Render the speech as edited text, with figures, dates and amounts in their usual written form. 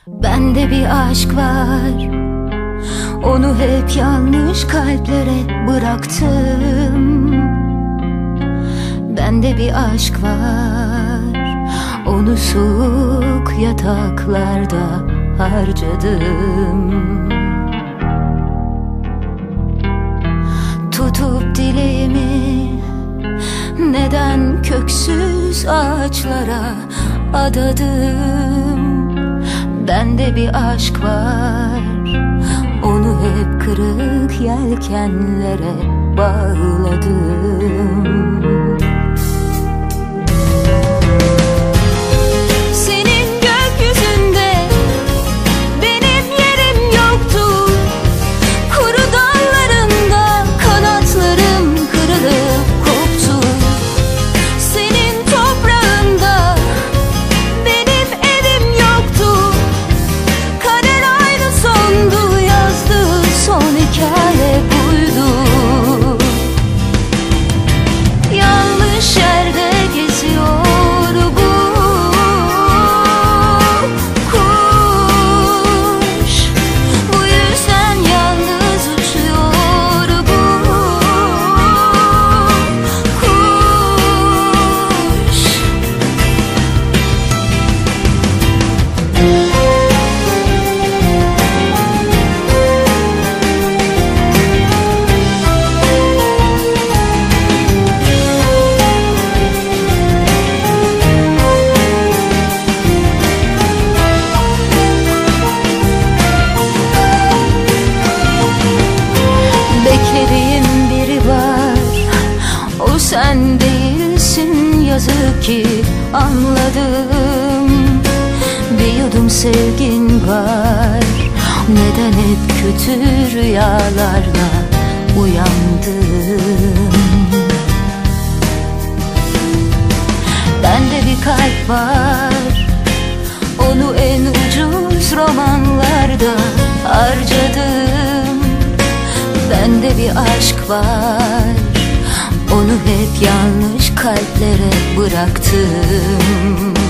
Bende bir aşk var, onu hep yanlış kalplere bıraktım. Bende bir aşk var, onu soğuk yataklarda harcadım. Tutup dileğimi neden köksüz ağaçlara adadım. Bende bir aşk var, onu hep kırık yelkenlere bağladım. Senin gökyüzünde benim yerim yoktu. Kuru dallarında kanatlarım kırılıp koptu. Senin toprağında benim evim yoktu. Kader aynı sondu, yazdı son hikaye buydu. Yanlış yerde geziyor bu kuş. Bu yüzden yalnız uçuyor bu kuş. Beklediğim biri var, o sen değilsin, yazık ki anladım. Bir yudum sevgin var, neden hep kötü rüyalarla uyandım. Bende bir kalp var, onu en ucuz romanlarda harcadım. Bende bir aşk var, onu hep yanlış kalplere bıraktım.